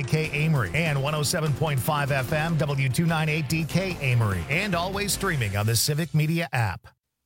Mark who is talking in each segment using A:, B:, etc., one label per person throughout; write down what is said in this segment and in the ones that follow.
A: WLAK Amory and 107.5 FM W298DK Amory, and always streaming on the Civic Media app.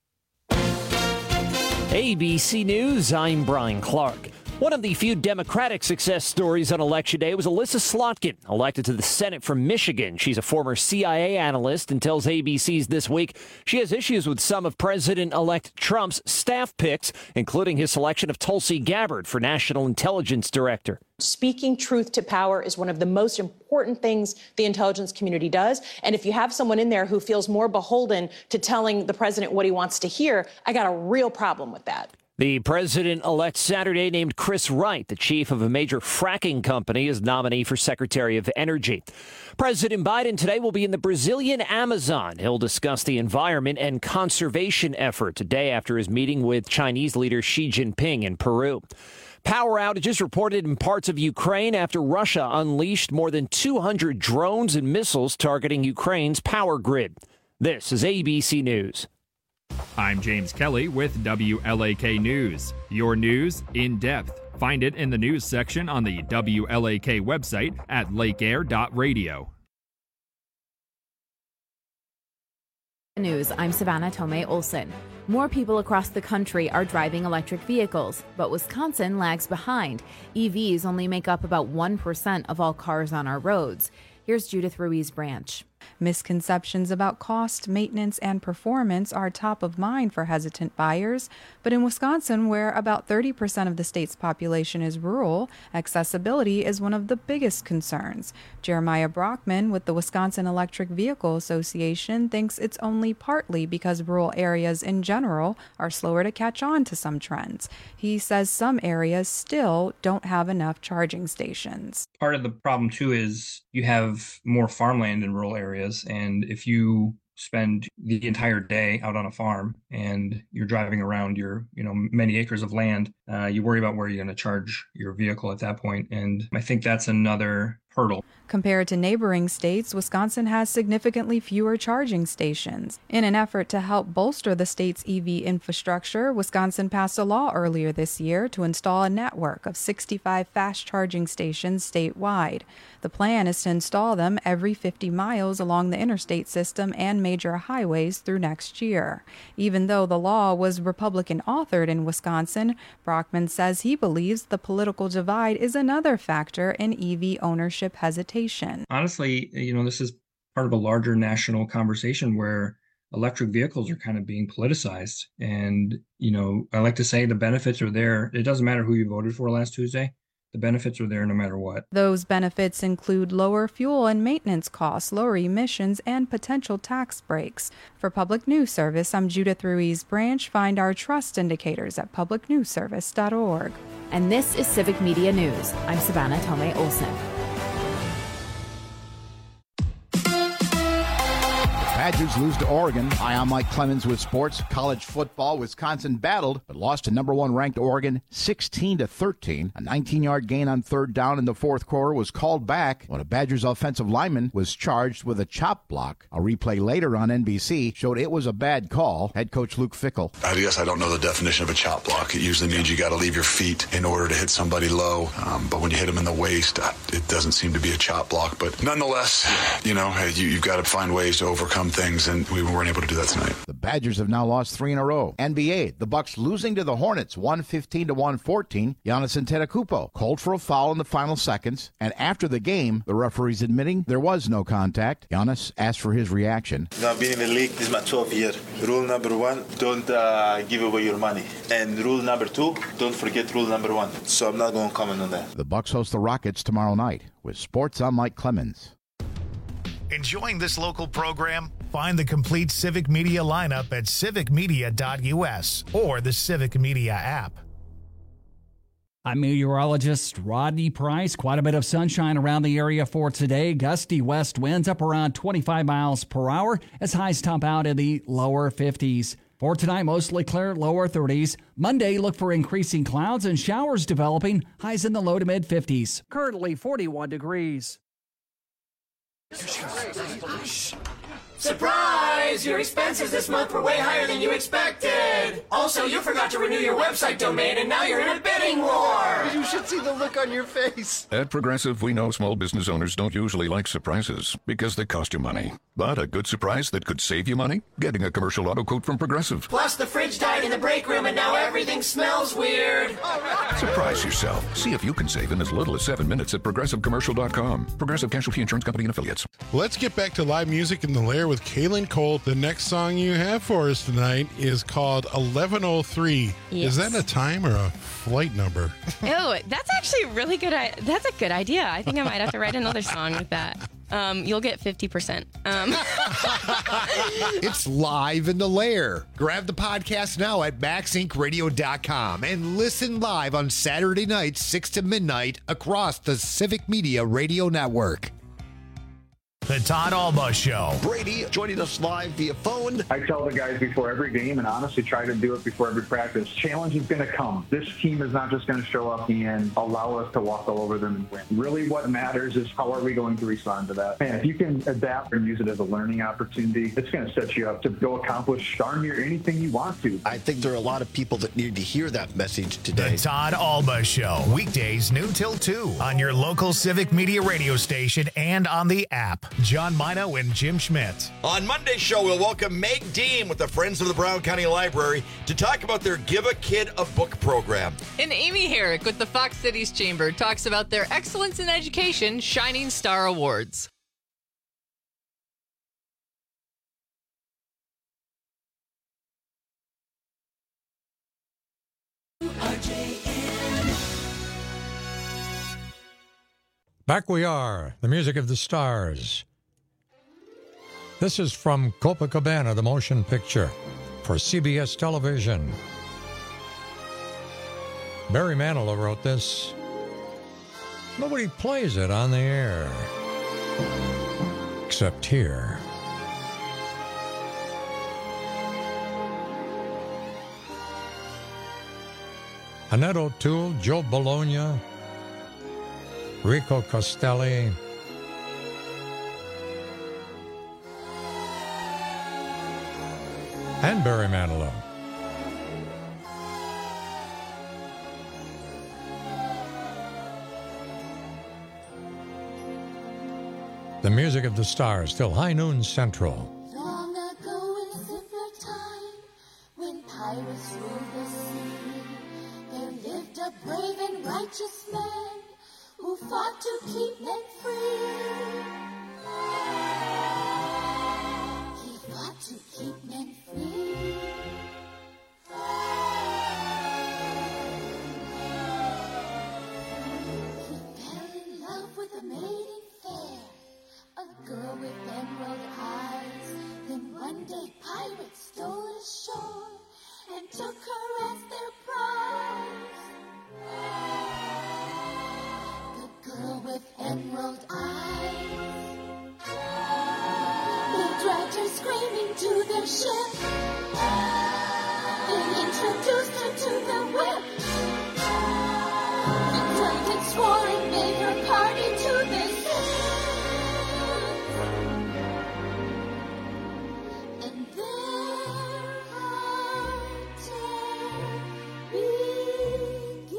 B: ABC News, I'm Brian Clark. One of the few Democratic success stories on Election Day was Alyssa Slotkin, elected to the Senate from Michigan. She's a former CIA analyst and tells ABC's This Week she has issues with some of President-elect Trump's staff picks, including his selection of Tulsi Gabbard for National Intelligence Director.
C: Speaking truth to power is one of the most important things the intelligence community does. And if you have someone in there who feels more beholden to telling the president what he wants to hear, I got a real problem with that.
B: The president-elect Saturday named Chris Wright, the chief of a major fracking company, as nominee for Secretary of Energy. President Biden today will be in the Brazilian Amazon. He'll discuss the environment and conservation effort today after his meeting with Chinese leader Xi Jinping in Peru. Power outages reported in parts of Ukraine after Russia unleashed more than 200 drones and missiles targeting Ukraine's power grid. This is ABC News.
D: I'm James Kelly with WLAK News. Your news in depth. Find it in the news section on the WLAK website at lakeair.radio.
E: News, I'm Savannah Tomei Olsen. More people across the country are driving electric vehicles, but Wisconsin lags behind. EVs only make up about 1% of all cars on our roads. Here's Judith Ruiz-Branch.
F: Misconceptions about cost, maintenance, and performance are top of mind for hesitant buyers. But in Wisconsin, where about 30% of the state's population is rural, accessibility is one of the biggest concerns. Jeremiah Brockman with the Wisconsin Electric Vehicle Association thinks it's only partly because rural areas in general are slower to catch on to some trends. He says some areas still don't have enough charging stations.
G: Part of the problem, too, is you have more farmland in rural areas. And if you spend the entire day out on a farm and you're driving around your, many acres of land, you worry about where you're going to charge your vehicle at that point. And I think that's another hurdle.
F: Compared to neighboring states, Wisconsin has significantly fewer charging stations. In an effort to help bolster the state's EV infrastructure, Wisconsin passed a law earlier this year to install a network of 65 fast charging stations statewide. The plan is to install them every 50 miles along the interstate system and major highways through next year. Even though the law was Republican-authored in Wisconsin, Brockman says he believes the political divide is another factor in EV ownership hesitation.
G: Honestly, this is part of a larger national conversation where electric vehicles are kind of being politicized. And, I like to say the benefits are there. It doesn't matter who you voted for last Tuesday. The benefits are there no matter what.
F: Those benefits include lower fuel and maintenance costs, lower emissions, and potential tax breaks. For Public News Service, I'm Judith Ruiz-Branch. Find our trust indicators at publicnewsservice.org.
E: And this is Civic Media News. I'm Savannah Tomei Olsen.
H: Badgers lose to Oregon. Hi, I'm Mike Clemens with sports. College football, Wisconsin battled, but lost to number one ranked Oregon 16-13. A 19-yard gain on third down in the fourth quarter was called back when a Badgers offensive lineman was charged with a chop block. A replay later on NBC showed it was a bad call. Head coach Luke Fickell.
I: I guess I don't know the definition of a chop block. It usually means you got to leave your feet in order to hit somebody low. But when you hit them in the waist, it doesn't seem to be a chop block. But nonetheless, you've got to find ways to overcome things, and we weren't able to do that tonight.
H: The Badgers have now lost 3 in a row. NBA, the Bucks losing to the Hornets 115-114. Giannis Antetokounmpo called for a foul in the final seconds, and after the game, the referees admitting there was no contact. Giannis asked for his reaction.
J: I've been in the league, this is my 12th year. Rule number 1, don't give away your money. And rule number 2, don't forget rule number 1. So I'm not going to comment on that.
H: The Bucks host the Rockets tomorrow night. With sports, I'm Mike Clemens.
A: Enjoying this local program? Find the complete Civic Media lineup at civicmedia.us or the Civic Media app.
K: I'm meteorologist Rodney Price. Quite a bit of sunshine around the area for today. Gusty west winds up around 25 miles per hour as highs top out in the lower 50s. For tonight, mostly clear, lower 30s. Monday, look for increasing clouds and showers developing, highs in the low to mid 50s. Currently 41 degrees.
L: Surprise! Your expenses this month were way higher than you expected. Also, you forgot to renew your website domain, and now you're in a bidding war.
M: You should see the look on your face.
N: At Progressive, we know small business owners don't usually like surprises because they cost you money. But a good surprise that could save you money? Getting a commercial auto quote from Progressive.
L: Plus, the fridge died in the break room, and now everything smells weird.
N: Surprise yourself. See if you can save in as little as 7 minutes at ProgressiveCommercial.com. Progressive Casualty Insurance Company and Affiliates.
O: Let's get back to live music in the Lair with Kaylin Cole. The next song you have for us tonight is called 1103.
P: Yes.
O: Is that a time or a flight number?
P: Oh, that's actually really good. That's a good idea. I think I might have to write another song with that. You'll get 50%.
M: It's live in the Lair. Grab the podcast now at MaxIncRadio.com and listen live on Saturday nights, 6 to midnight, across the Civic Media Radio Network.
A: The Todd Alba Show.
M: Brady joining us live via phone.
Q: I tell the guys before every game, and honestly try to do it before every practice, challenge is going to come. This team is not just going to show up and allow us to walk all over them and win. Really what matters is how are we going to respond to that. And if you can adapt and use it as a learning opportunity, it's going to set you up to go accomplish darn near anything you want to.
M: I think there are a lot of people that need to hear that message today.
A: The Todd Alba Show. Weekdays noon till 2 on your local Civic Media radio station and on the app. John Mino and Jim Schmidt.
R: On Monday's show, we'll welcome Meg Dean with the Friends of the Brown County Library to talk about their Give a Kid a Book program.
S: And Amy Herrick with the Fox Cities Chamber talks about their Excellence in Education Shining Star Awards.
T: Back we are, the music of the stars. This is from Copacabana, the motion picture, for CBS television. Barry Manilow wrote this. Nobody plays it on the air, except here. Annette O'Toole, Joe Bologna, Rico Costelli, and Barry Manilow. The music of the stars, till high noon central.
U: Long ago in a simpler time, when pirates ruled the sea, there lived a brave and righteous man who fought to keep men free. He fought to keep men free. He fell in love with a maiden fair, a girl with emerald eyes. Then one day pirates stole ashore and took her as their prize. The girl with emerald eyes. They dragged her screaming to their ship. They introduced her to their whip. And drank and swore and made her party to their sin. And their hard tale begins.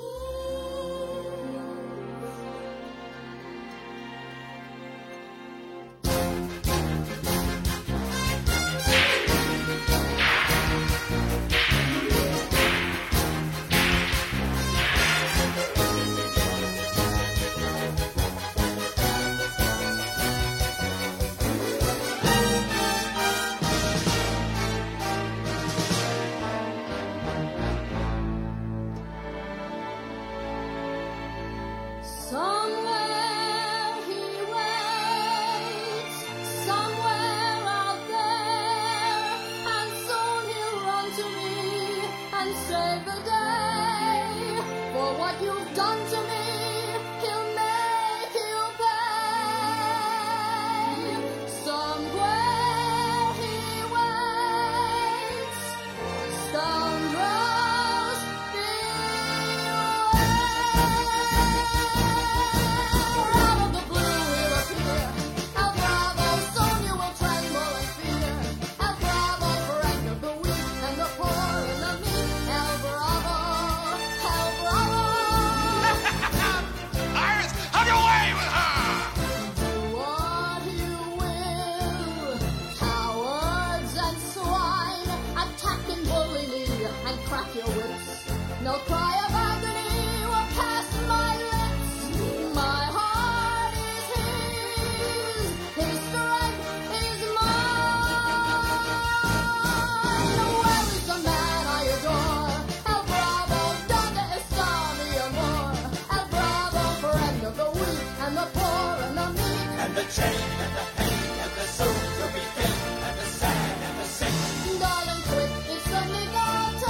L: chain and the pain and the soon-to-be king and the sad and the sick.
U: Darling, quit, it's running out of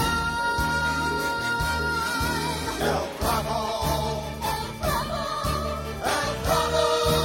U: time.
L: El Bravo,
U: El Bravo,
L: El Bravo.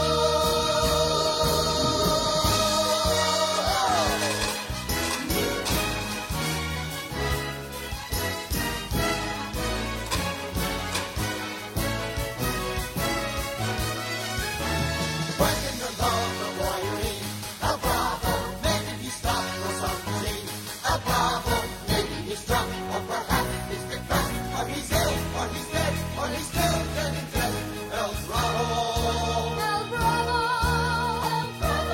L: Breaking the law of royalty. El Bravo, maybe he's stopped for some tea. El Bravo, maybe he's drunk, or perhaps he's depressed, or he's ill, or he's dead, or he's still getting dressed. El Bravo.
U: El Bravo, El Bravo.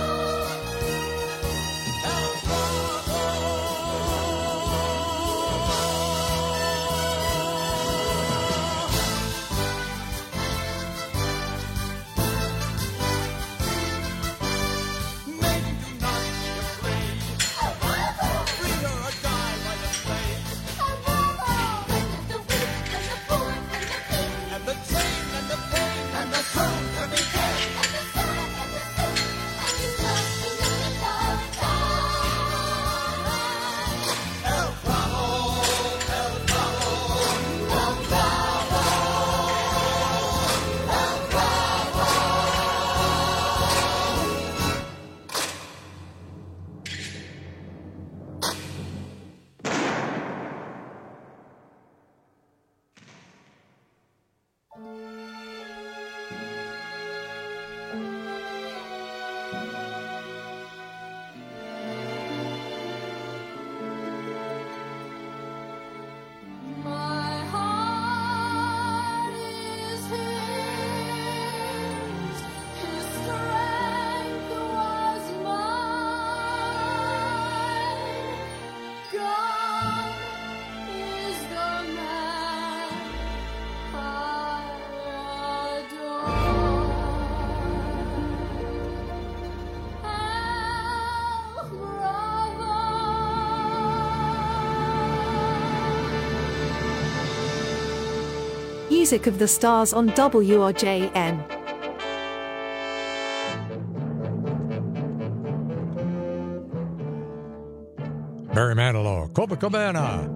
L: Maybe do not be afraid. Free her or die by the blade. And the chain and the pain and the soon to be king. El Bravo, El Bravo, El Bravo, El Bravo.
U: My heart is his. His strength was mine. God is the man I adore. El Bravo.
C: Music of the Stars on WRJN.
T: Barry Manilow, Copacabana.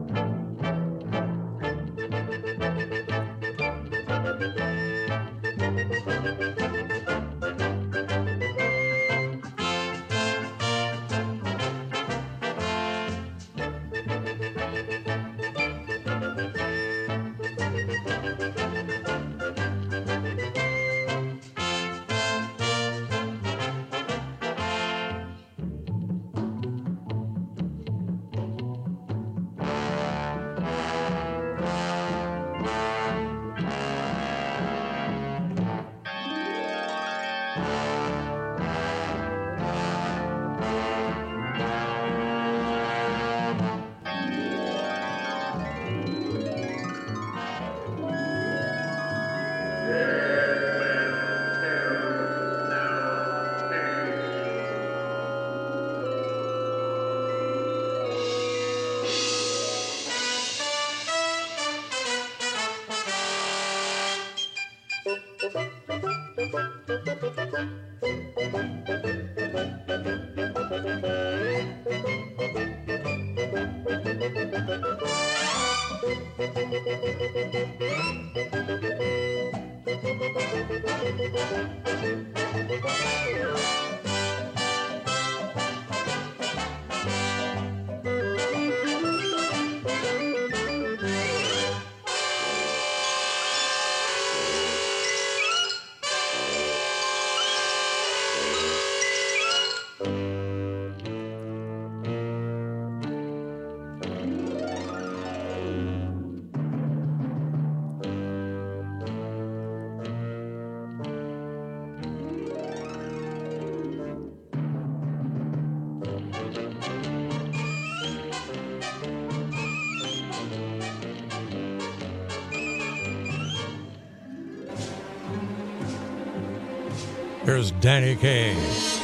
T: Here's Danny Kaye.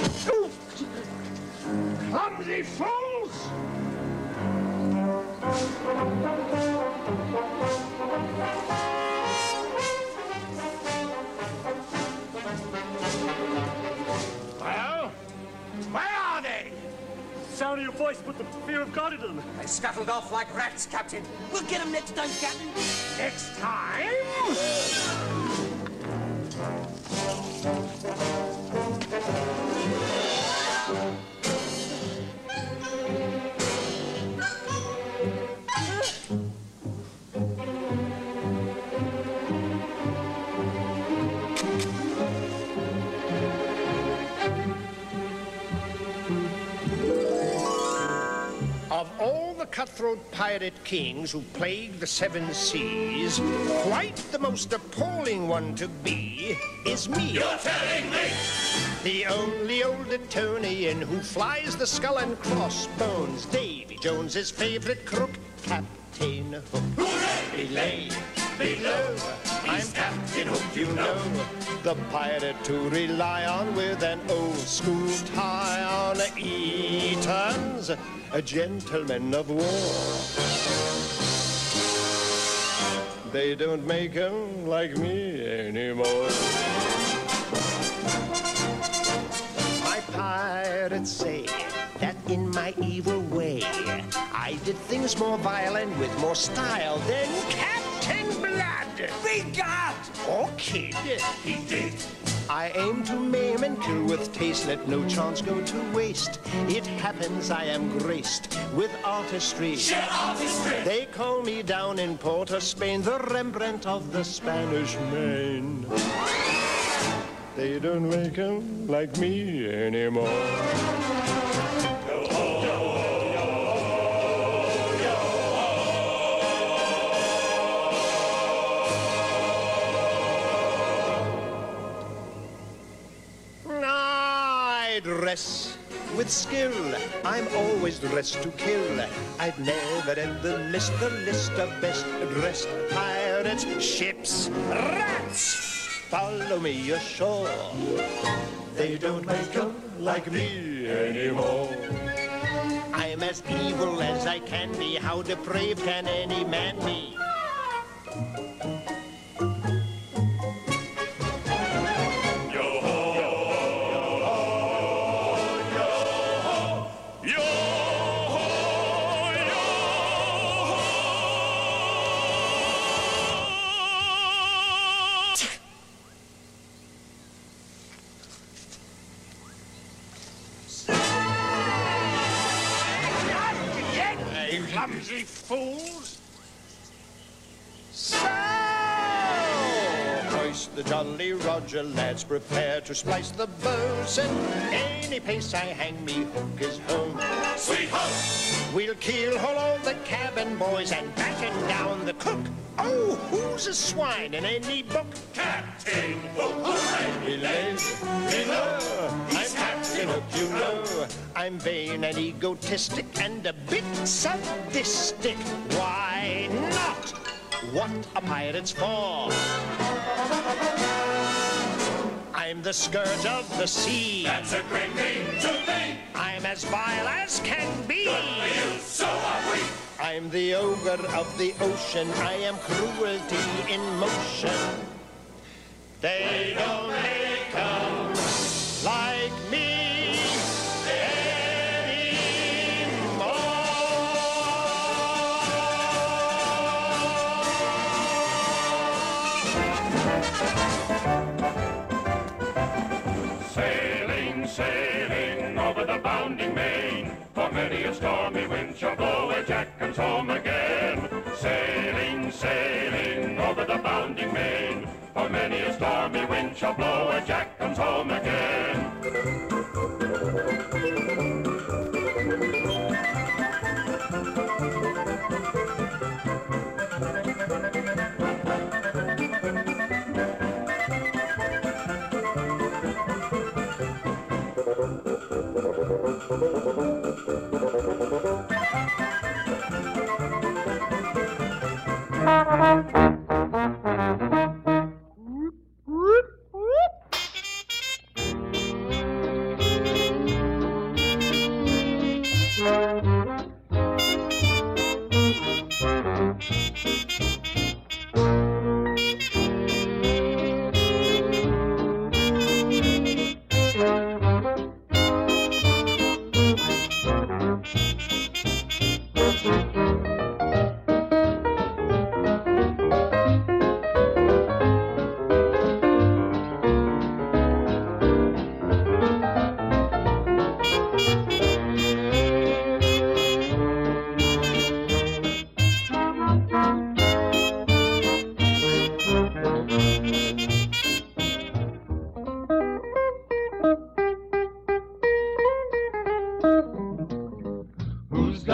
L: Clumsy fools!
B: of your voice put the fear of God into them.
V: They scuttled off like rats, Captain.
B: We'll get them next time, Captain.
V: Next time?
W: Of all the cutthroat pirate kings who plague the seven seas, quite the most appalling one to be is me.
L: You're telling me?
W: The only old Etonian who flies the skull and crossbones, Davy Jones's favorite crook, Captain Hook.
L: Hooray!
W: Belay, below, I'm Captain Hook, you know, the pirate to rely on with an old school tie on. Eton's a gentleman of war. They don't make 'em like me anymore. My pirates say that in my evil way I did things more violent with more style than Captain Blood.
L: Begad!
W: Or Kid.
L: He did.
W: I aim to maim and kill with taste, let no chance go to waste. It happens I am graced with artistry.
L: Sheer artistry!
W: They call me down in Port of Spain the Rembrandt of the Spanish Main. They don't make 'em like me anymore. I dress with skill. I'm always dressed to kill. I'd never end the list of best dressed pirates, ships, rats. Follow me ashore. They don't make 'em like me anymore. I'm as evil as I can be. How depraved can any man be?
L: Clumsy fools!
W: So, hoist the Jolly Roger, lads, prepare to splice the bosun. Any pace I hang me hook is home.
L: Sweet home!
W: We'll keel-haul all the cabin boys and batten down the cook. Oh, who's a swine in any book?
L: Captain Hook! Hooray!
W: Below, I'm Captain Hook, you know. I'm vain and egotistic and a bit sadistic. Why not? What are pirates for? I'm the scourge of the sea.
L: That's a great name to me.
W: I'm as vile as can be.
L: Good for you, so are we.
W: I'm the ogre of the ocean. I am cruelty in motion. They don't make 'em like me
L: Sailing over the bounding main, for many a stormy wind shall blow ere Jack comes home again. Sailing, sailing over the bounding main, for many a stormy wind shall blow ere Jack comes home again.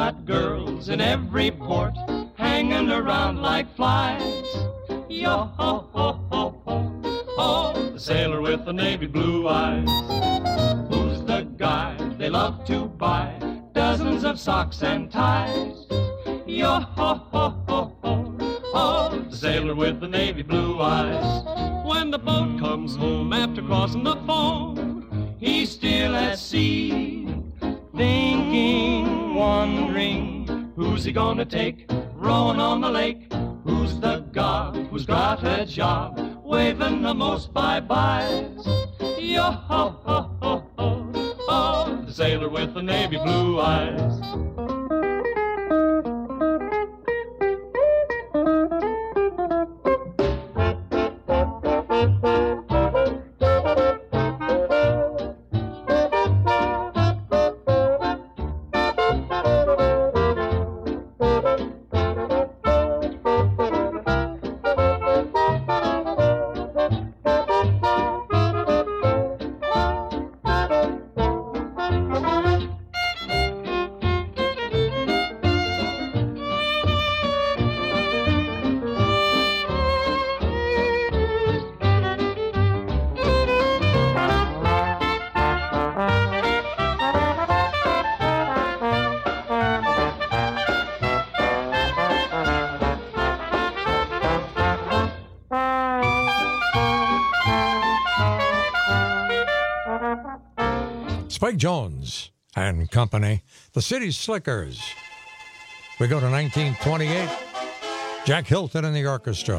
D: got girls in every port hanging around like flies. Yo-ho-ho-ho-ho, the sailor with the navy blue eyes. Who's the guy they love to buy dozens of socks and ties? Yo-ho-ho-ho-ho, the sailor with the navy blue eyes. When the boat comes home after crossing the foam, he's still at sea, thinking, wondering, who's he gonna take rowing on the lake? Who's the god who's got a job waving the most bye-byes? Yo-ho-ho-ho-ho, the sailor with the navy blue eyes.
T: Spike Jones and Company, the City Slickers. We go to 1928, Jack Hilton and the orchestra.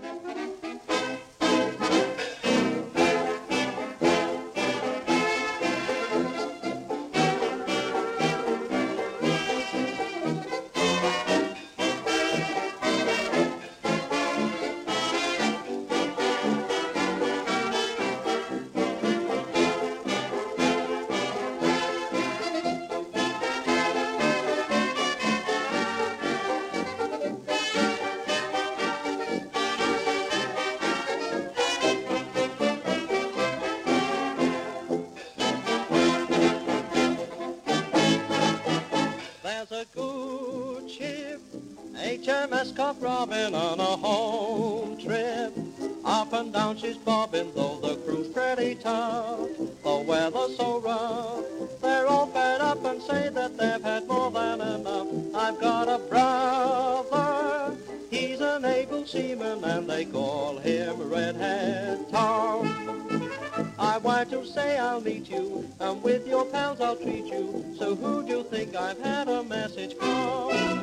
F: HMS Cock Robin on a home trip. Up and down she's bobbing, though the crew's pretty tough. The weather's so rough, they're all fed up and say that they've had more than enough. I've got a brother, he's an able seaman, and they call him Redhead Tom. I want to say I'll meet you, and with your pals I'll treat you. So who do you think I've had a message from?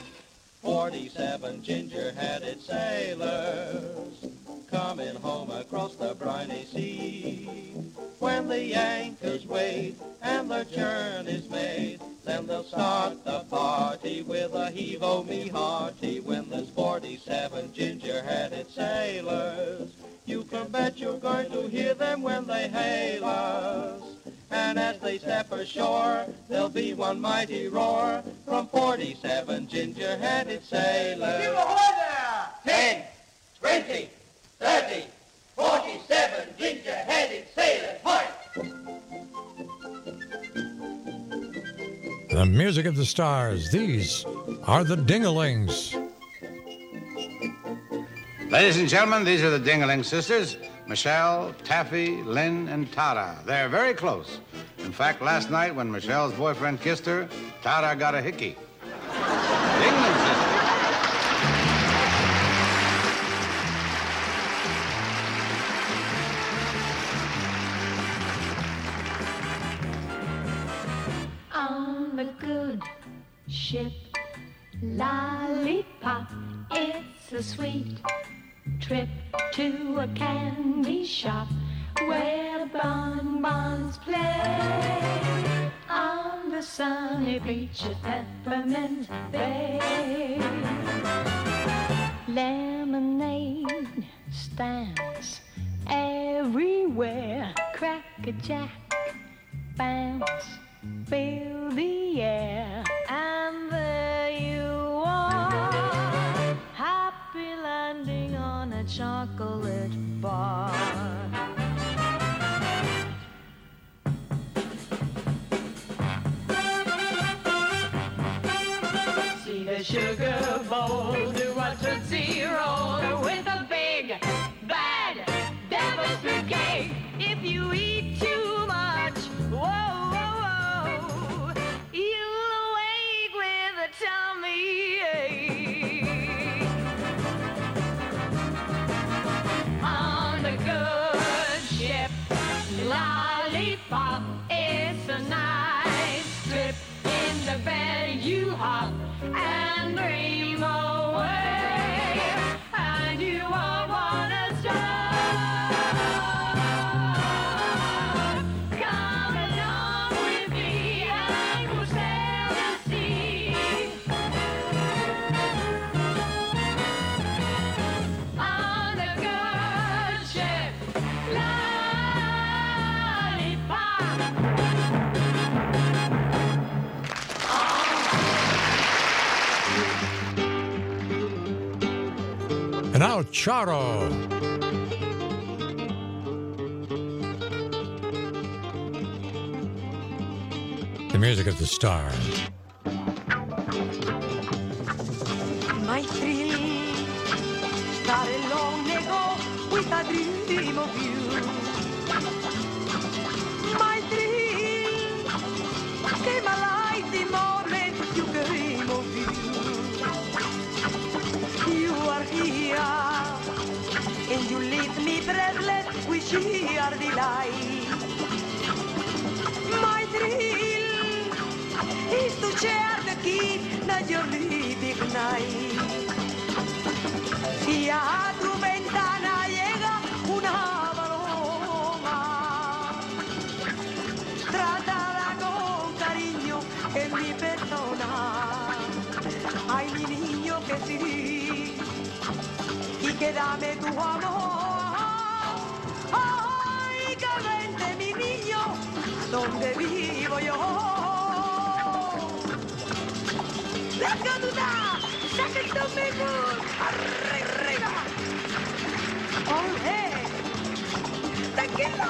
F: 47 ginger-headed sailors coming home across the briny sea. When the anchors weighed and the journey's made, then they'll start the party with a heave-o-me-hearty. When there's 47 ginger-headed sailors, you can bet you're going to hear them when they hail us. And as they step ashore, there'll be one mighty roar from 47 ginger-headed sailors.
L: Give ahoy there! 10, 20, 30, 47 ginger-headed sailors. Hoy!
T: The music of the stars. These are the Dingalings.
G: Ladies and gentlemen, these are the Dingaling sisters, Michelle, Taffy, Lynn, and Tara. They're very close. In fact, last night when Michelle's boyfriend kissed her, Tara got a hickey. Dingaling sisters.
U: On the good ship Lollipop, it's a sweet trip to a candy shop where bonbons play on the sunny beach at Peppermint Bay. Lemonade stands everywhere, Cracker Jack bounce, fill the air, and there you are, happy landing on a chocolate bar.
D: sugar bowl, do a Tootsie Roll with a big, bad devil's food cake. If you eat too much, whoa, whoa, whoa, you'll wake with a tummy ache. On the good ship, lollipop, it's a nice trip. In the bed you hop and dream away, and you won't wanna stop. Come along with me and we'll sail the sea. On the good ship, lollipop.
T: And now, Charo. The music of the stars.
E: My thrill, start along and go with a dream of you. My thrill, came alive the moment you dream of you. You are here, and you leave me breathless with sheer delight. My thrill is to share the key that your living night. Si a tu ventana llega una paloma, trátala con cariño en mi persona. Ay, mi niño, que sí, y que dame tu amor. Ay, que vente, mi niño, donde vivo yo. Let's go to that second to me good. Arriba. Oh, hey. Tequila.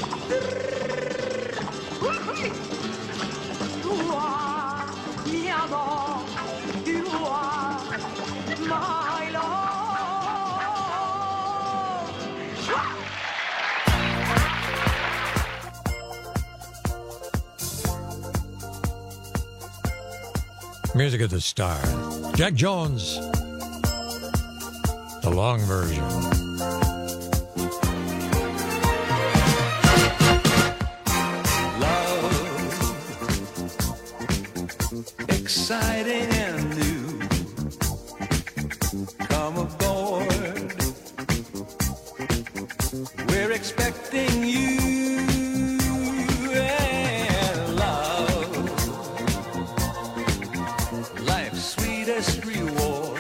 E: Tu mi amor. You are my love.
T: Music of the stars. Jack Jones. The long version.
I: Exciting and new. Come aboard. We're expecting you and love. Life's sweetest reward.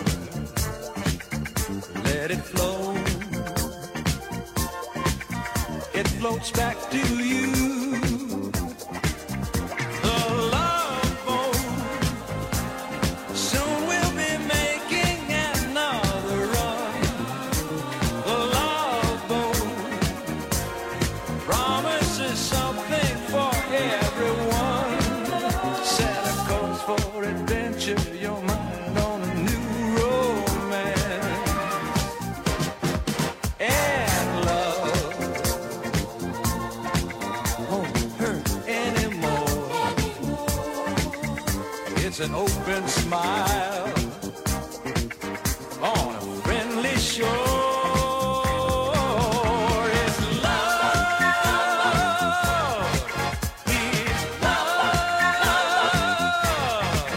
I: Let it flow. It floats back to you. It's an open smile on a friendly shore. It's love. It's love.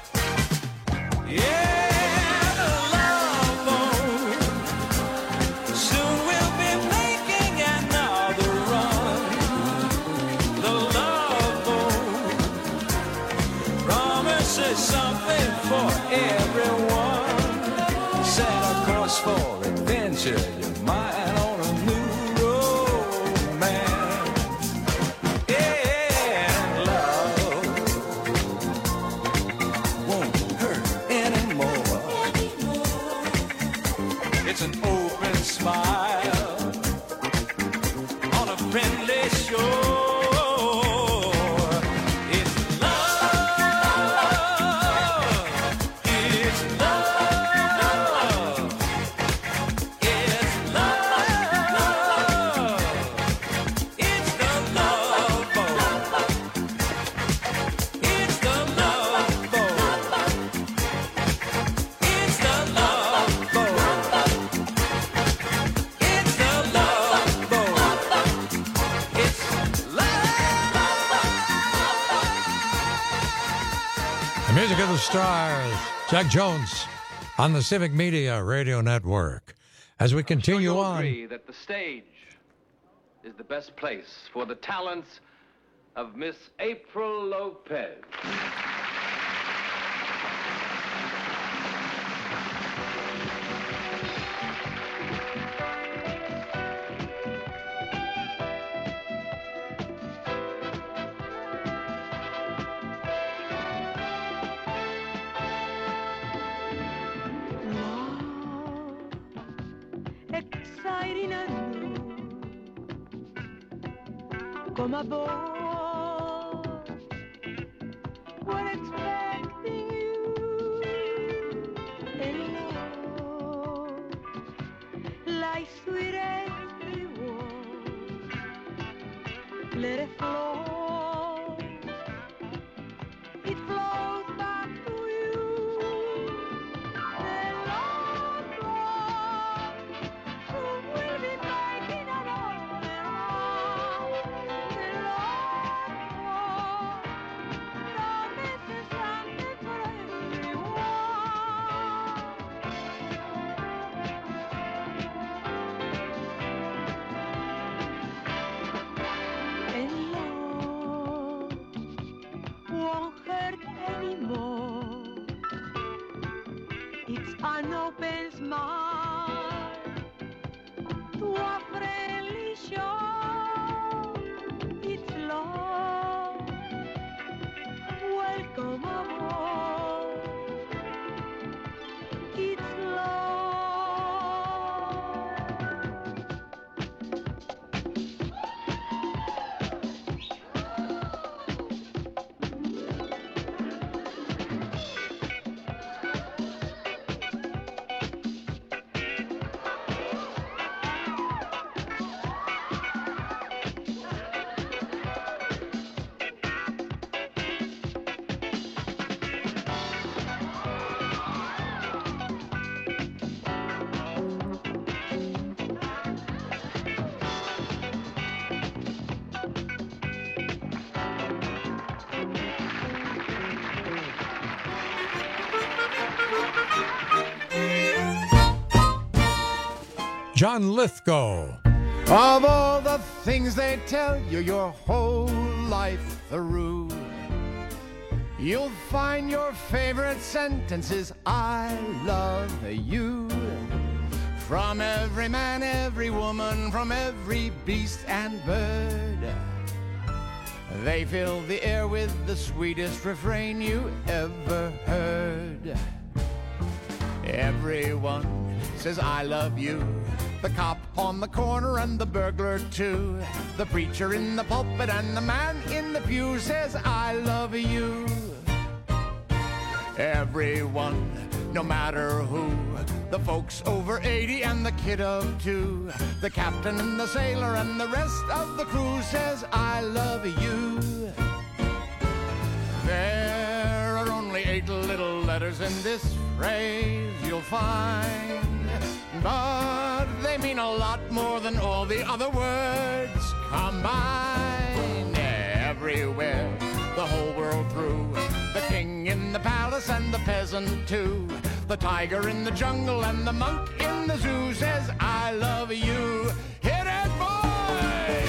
I: Yeah, the love boat. Soon we'll be making another run. The love boat promises something for everyone.
T: Music of the Stars. Jack Jones on the Civic Media Radio Network. As we continue
H: you'll
T: on.
H: agree that the stage is the best place for the talents of Miss April Lopez.
E: Exciting and new. Come aboard. We're expecting you. And love, like sweet every word. Let it flow. It flows back to you. The love flows. Soon we'll be making it all around. The love flows. Promises something for everyone. And love won't hurt anymore. It's an open smile to a friendly shore. It's love. Welcome aboard. It's love.
T: John Lithgow.
J: Of all the things they tell you your whole life through, you'll find your favorite sentence is, I love you. From every man, every woman, from every beast and bird, they fill the air with the sweetest refrain you ever heard. Everyone says, I love you. The cop on the corner and the burglar too. The preacher in the pulpit and the man in the pew says, I love you. Everyone, no matter who. The folks over 80 and the kid of 2. The captain and the sailor and the rest of the crew says, I love you. There are only 8 little letters in this phrase you'll find, but they mean a lot more than all the other words combined. Everywhere, the whole world through, the king in the palace and the peasant too, the tiger in the jungle and the monk in the zoo says, I love you. Hit it, boys!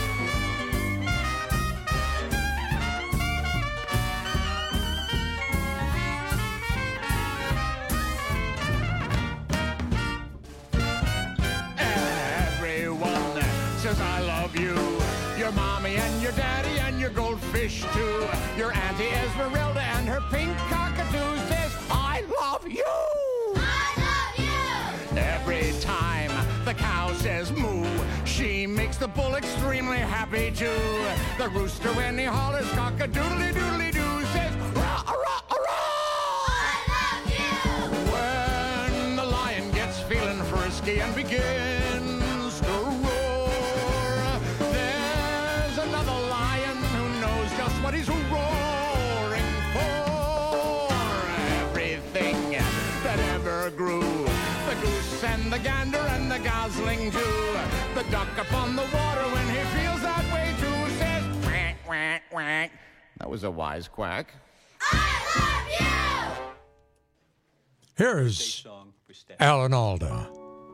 J: Everyone says, I love you. Your mommy and your daddy and your goldfish too. Your Auntie Esmeralda and her pink cockatoo says, I love you. I love you. Every time the cow says moo, she makes the bull extremely happy too. The rooster when he hollers cock-a-doodly-doodly-doo says, rah, rah, rah. I love you. When the lion gets feeling frisky and begins to roar, there's another lion who knows just what he's roaring for. Everything that ever grew, the goose and the gander and the gosling too, the duck upon the water when he feels that way too says, quack, quack, quack. That was a wise quack. I
T: Here's Alan Alda.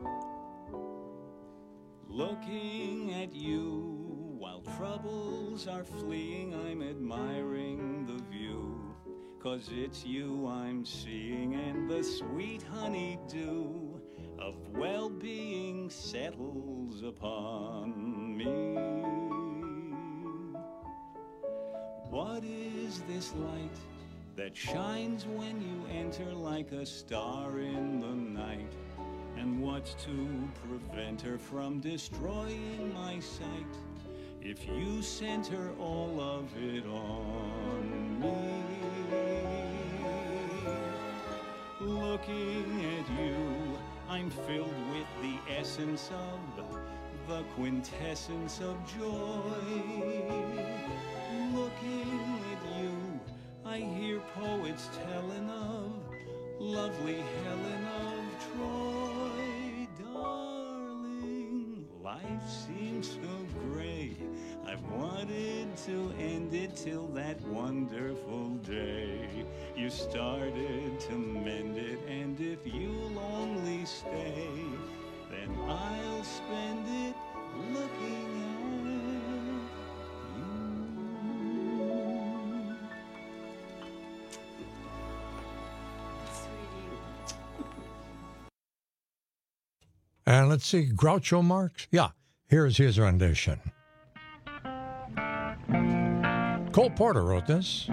K: Looking at you while troubles are fleeing, I'm admiring the view, 'cause it's you I'm seeing, and the sweet honeydew of well-being settles upon me. What is this light that shines when you enter like a star in the night? And what's to prevent her from destroying my sight if you center all of it on me? Looking at you, I'm filled with the essence of the quintessence of joy. Looking at you, I hear poets telling of lovely Helen of Troy. Darling, life seems so gray. I've wanted to end it till that wonderful day you started to mend it, and if you'll only stay, then I'll spend it looking at
T: And let's see, Groucho Marx? Yeah, here's his rendition. Cole Porter wrote this.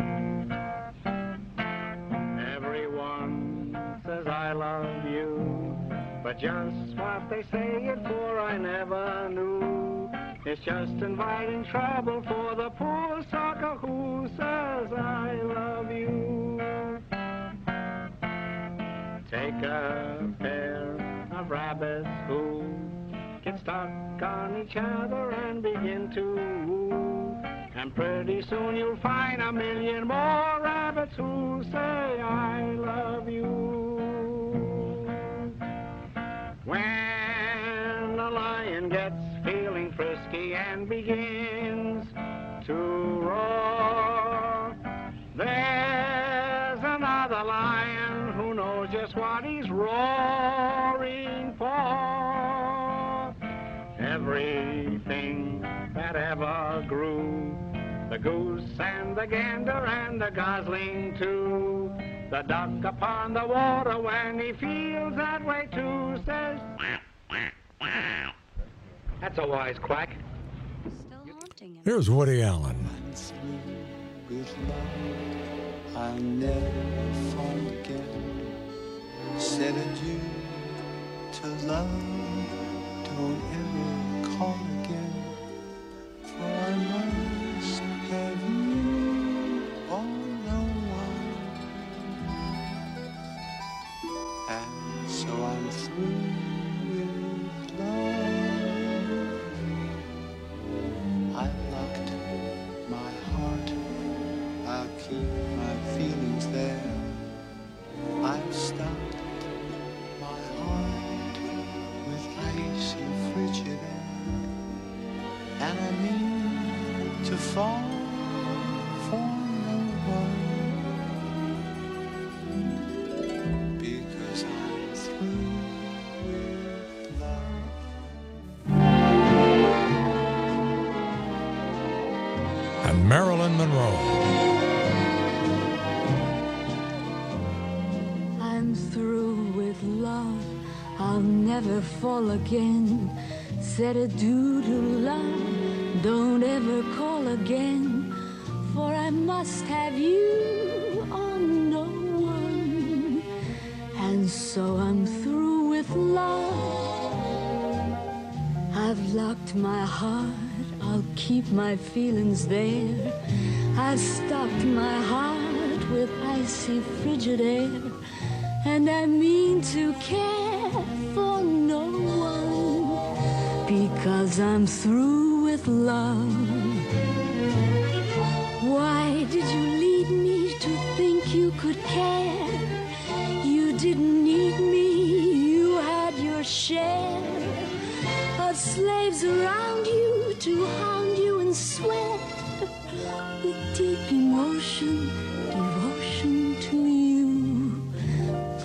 N: Everyone says I love you, but just what they say it for I never knew. It's just inviting trouble for the poor sucker who says I love you. Take a pair of rabbits who get stuck on each other and begin to woo, and pretty soon you'll find a million more rabbits who say I love you. When a lion gets feeling frisky and begins to roar, there's another lion who knows just what he's roaring for. Everything that ever grew, the goose and the gander and the gosling too, the duck upon the water when he feels that way too says, that's a wise quack.
T: Here's Woody Allen.
K: with love. I'll never forget. Said adieu to love. Don't ever call again. For I must have you or no one. And so I'm through with love. I locked my heart. I'll keep my feelings there. I've stopped my heart with ice and frigid air. And I mean to fall for no one. Because I'm through with love.
T: And Marilyn Monroe.
O: I'm through with love. I'll never fall again. Said adieu to love. Don't ever call again. For I must have you or no one. And so I'm through with love. I've locked my heart. I'll keep my feelings there. I've stopped my heart with icy frigid air. And I mean to care for no one, because I'm through with love. Why did you lead me to think you could care? You didn't need me, you had your share of slaves around you to hound you and sweat with deep emotion, devotion to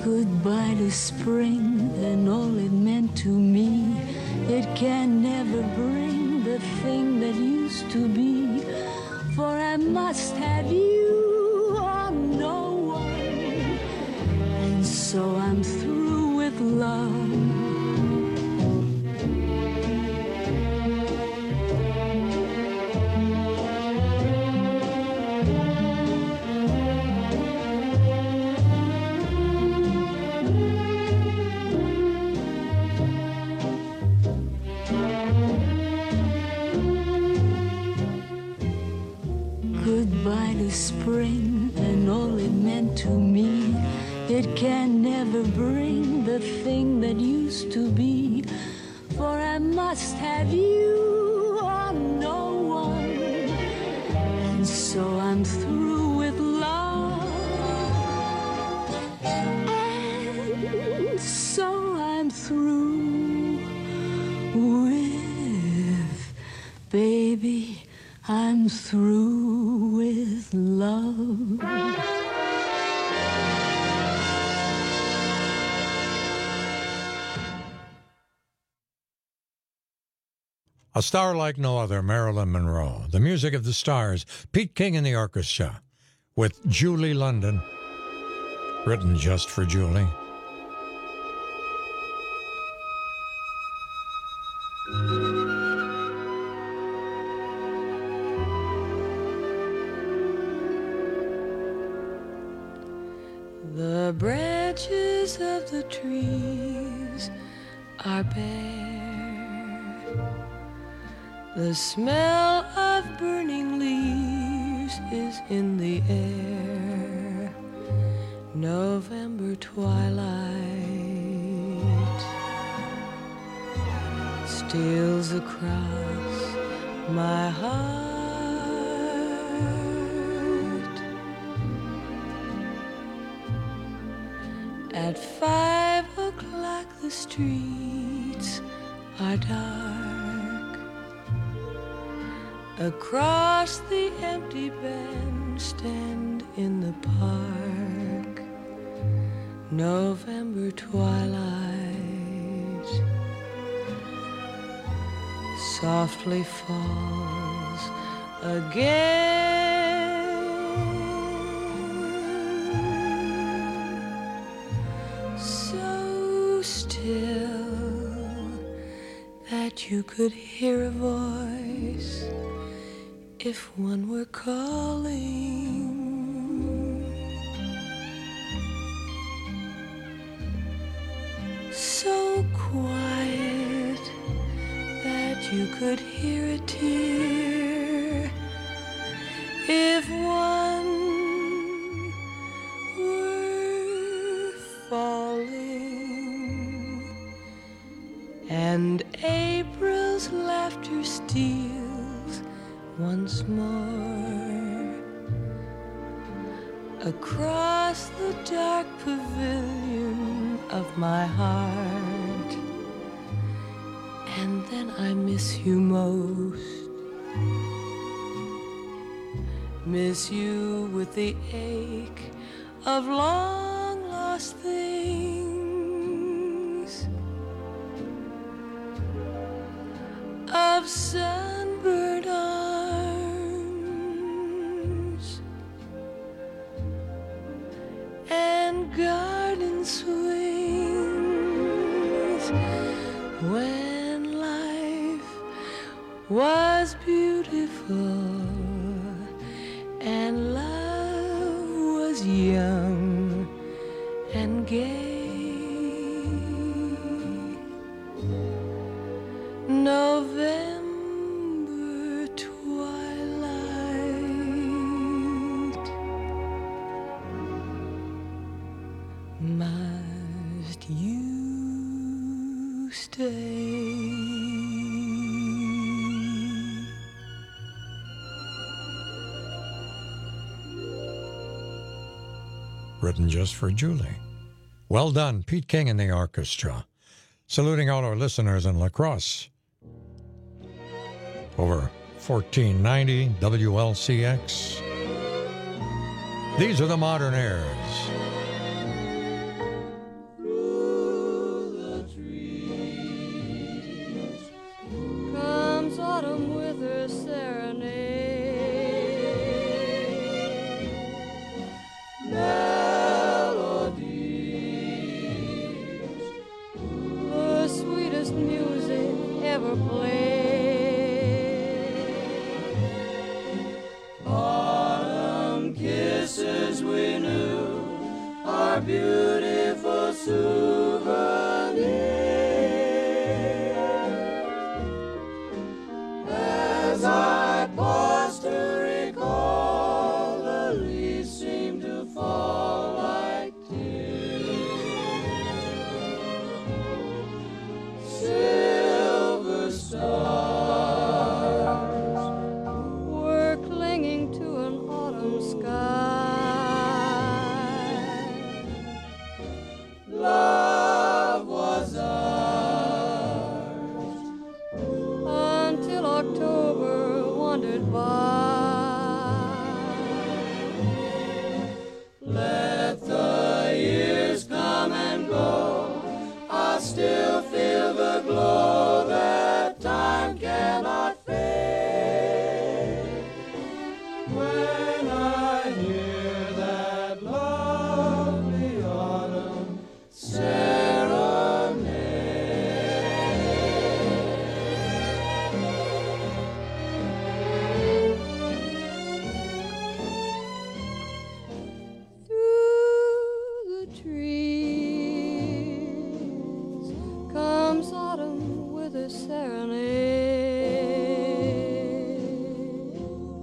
O: Goodbye to spring and all it meant to me. It can never bring the thing that used to be. For I must have you or no one. And so I'm through with love. Goodbye to spring and all it meant to me. It can never bring the thing that used to be. For I must have you or no one. And so I'm through with love. And so I'm through with, baby, I'm through with love.
T: A star like no other, Marilyn Monroe. The music of the stars, Pete King and the orchestra, with Julie London, written just for Julie.
E: The branches of the trees are bare. The smell of burning leaves is in the air. November twilight steals across my heart. At 5 o'clock the streets are dark. Across the empty bandstand in the park, November twilight softly falls again. So still that you could hear a voice if one were calling. So quiet that you could hear a tear if one were falling. And April's laughter steals once more across the dark pavilion of my heart. And then I miss you most, miss you with the ache of long lost things, of sunburned arms and garden swings, when life was beautiful and love was young and gay. November twilight, must you stay?
T: Written just for Julie. Well done, Pete King and the orchestra. Saluting all our listeners in La Crosse. Over 1490 WLCX. These are the modern airs.
I: beautiful souvenirs. As I pause to recall, the leaves seem to fall like silver stars
E: were clinging to an autumn sky.
I: Love was ours
E: until October wandered by.
I: Let the years come and go, I still feel the glow that time cannot fade. When I hear that lovely autumn serenade.
E: Through the trees comes autumn with a serenade.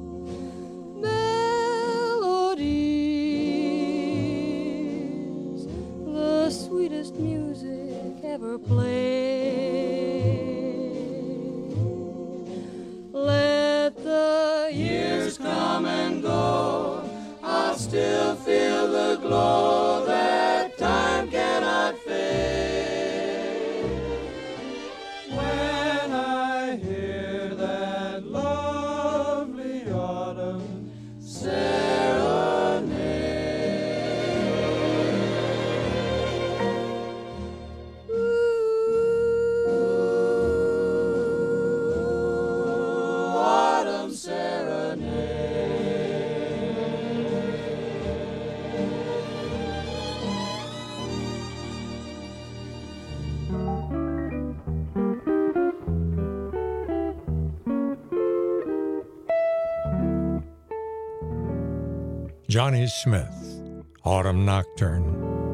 E: Melodies, the sweetest music ever played. Let the
I: Years come and go, I still feel the glow that time cannot fade. When I hear that lovely autumn serenade. Ooh, autumn serenade.
T: Johnny Smith, Autumn Nocturne.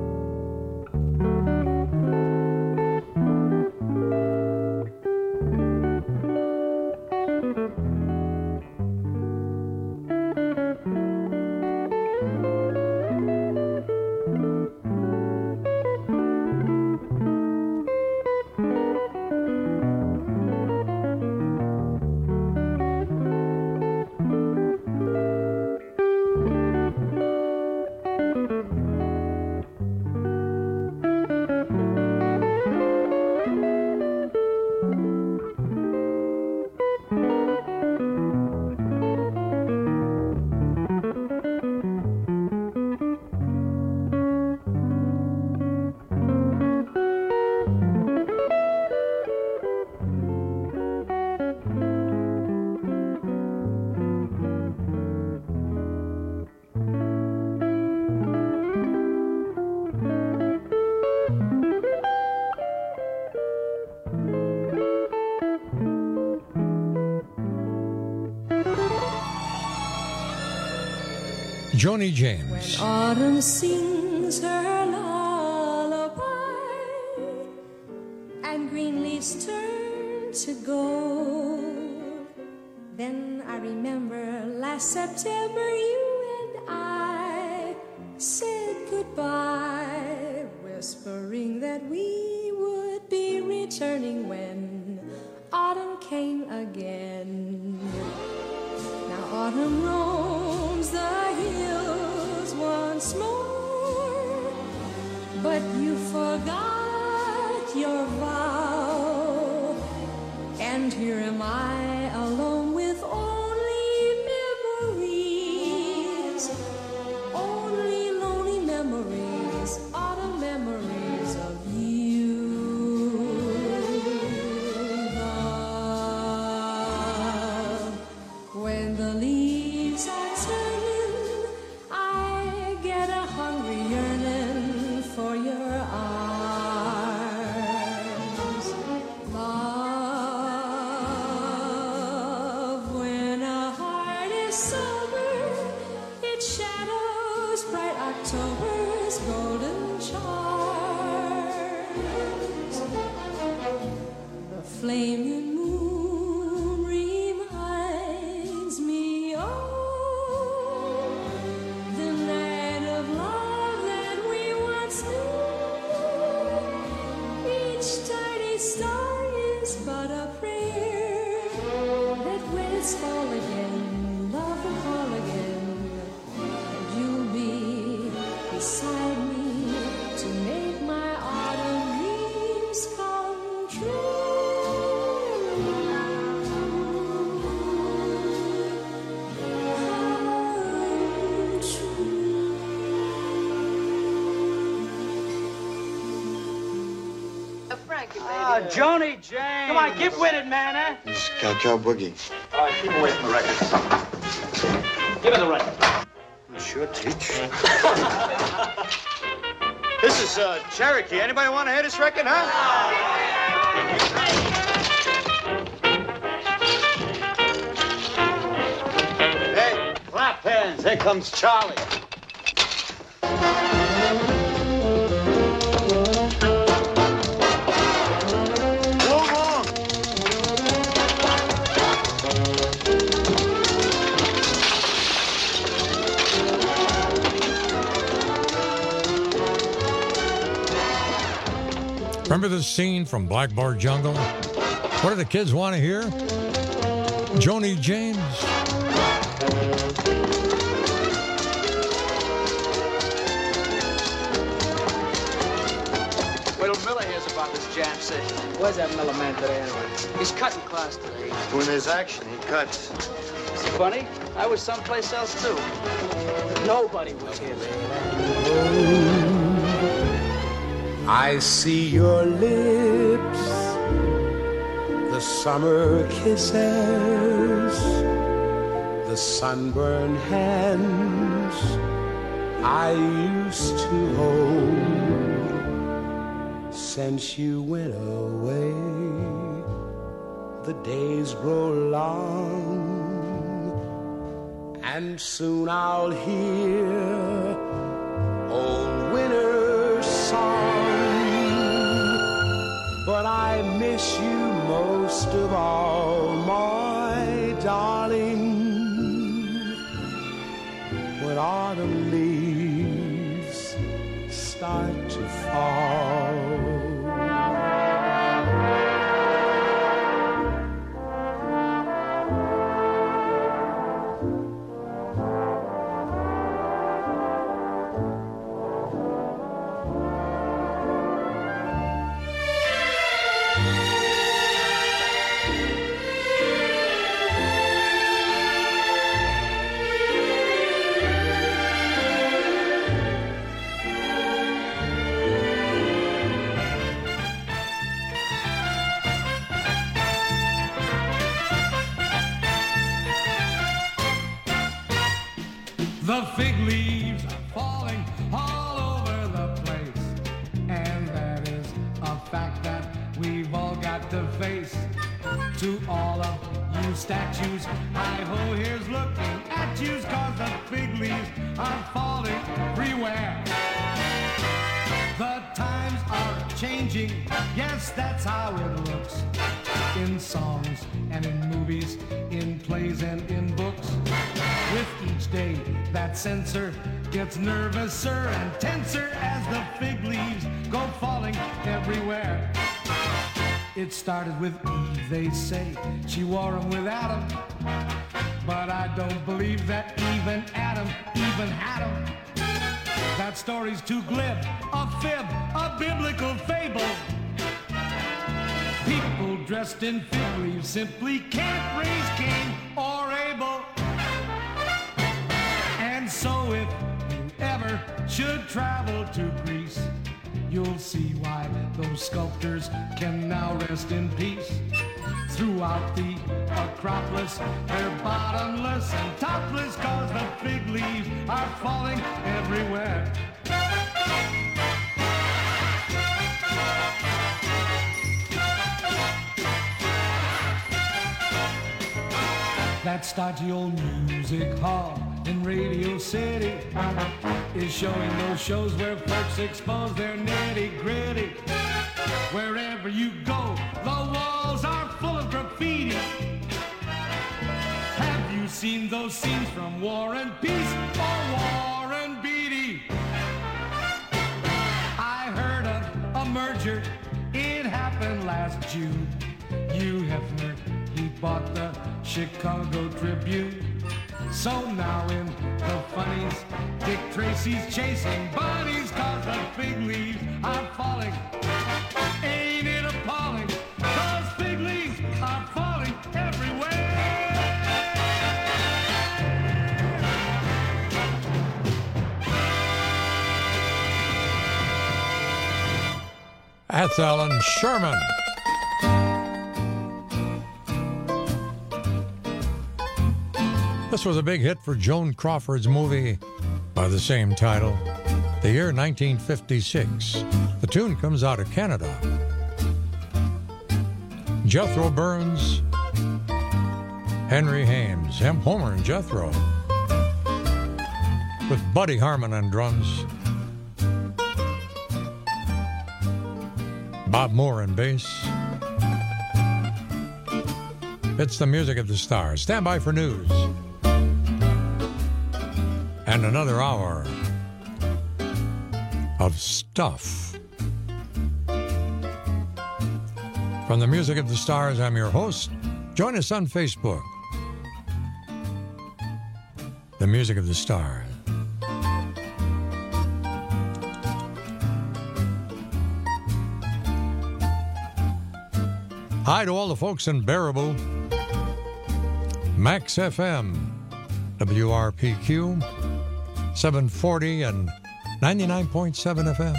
T: Joni James.
O: Autumn sings her lullaby, and green leaves turn to gold. Then I remember last September you and I said goodbye, whispering that we would be returning when autumn came again. Now autumn roams the hills once more, but you forgot your vow, and here am I alone with only memories, only lonely memories, autumn memories of you. Love, when the leaves are turning, I get a hungry yearning for your arms. Love, when a heart is sober, it shadows bright October's golden flaming moon reminds me of the night of love that we once knew. Each tiny star is but a prayer that when it's fall again, love will call again, and you'll be beside me to make my autumn dreams come true.
B: Frankie, baby.
V: Ah, Joni James. Come on, get with it, man, huh?
M: It's Cowcow Boogie.
V: All right, keep away from the record. Give me the record.
M: Sure, teach.
W: This is Cherokee. Anybody want to hear this record, huh?
V: Hey, clap hands. Here comes Charlie.
T: Remember the scene from Black Bar Jungle? What do the kids want to hear? Joni James.
P: Wait till Miller hears about this jam session.
B: Where's that Miller man today, anyway?
P: He's cutting class today.
M: When there's action, he cuts.
P: Is it funny? I was someplace else, too.
B: Nobody was here, baby.
W: I see your lips, the summer kisses, the sunburned hands I used to hold. Since you went away, the days grow long, and soon I'll hear old winter's song. But I miss you most of all, my darling. When autumn leaves start to fall.
Q: The fig leaves are falling all over the place, and that is a fact that we've all got to face. To all of you statues, hi-ho, here's looking at yous, 'cause the fig leaves are falling everywhere. The times are changing, yes, that's how it looks. In songs and in movies, in plays and in books. With each day, that censor gets nervouser and tenser as the fig leaves go falling everywhere. It started with Eve, they say. She wore them with Adam. But I don't believe that even Adam even had them. That story's too glib, a fib, a biblical fable. People dressed in fig leaves simply can't raise Cain or Abel. And so if you ever should travel to Greece, you'll see why those sculptors can now rest in peace. Throughout the Acropolis, they're bottomless and topless, 'cause the fig leaves are falling everywhere. That stodgy old music hall in Radio City is showing those shows where folks expose their nitty-gritty. Wherever you go, the walls are seen those scenes from War and Peace or War and Beatty. I heard of a merger, it happened last June. Hugh Hefner, he bought the Chicago Tribune. So now in the funnies, Dick Tracy's chasing bunnies 'cause the fig leaves are falling. Ain't it appalling? 'Cause fig leaves are falling everywhere.
T: That's Alan Sherman. This was a big hit for Joan Crawford's movie by the same title, the year 1956. The tune comes out of Canada. Jethro Burns, Henry Hames, Homer and Jethro, with Buddy Harmon on drums, Bob Moore on bass. It's the music of the stars. Stand by for news. And another hour of stuff. From the Music of the Stars, I'm your host. Join us on Facebook. The Music of the Stars. Hi to all the folks in Baraboo. Max FM, WRPQ, 740 and 99.7 FM.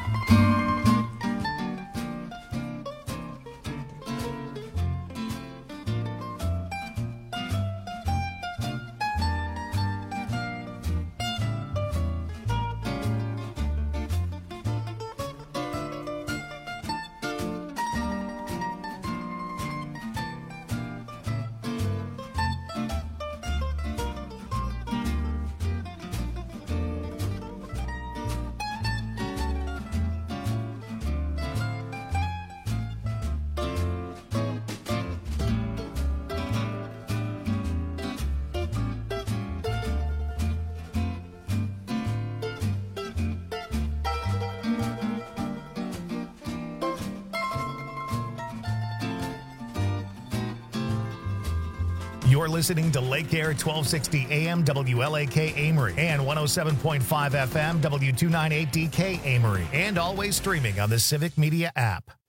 A: You're listening to Lake Air 1260 AM WLAK Amory and 107.5 FM W298DK Amory, and always streaming on the Civic Media app.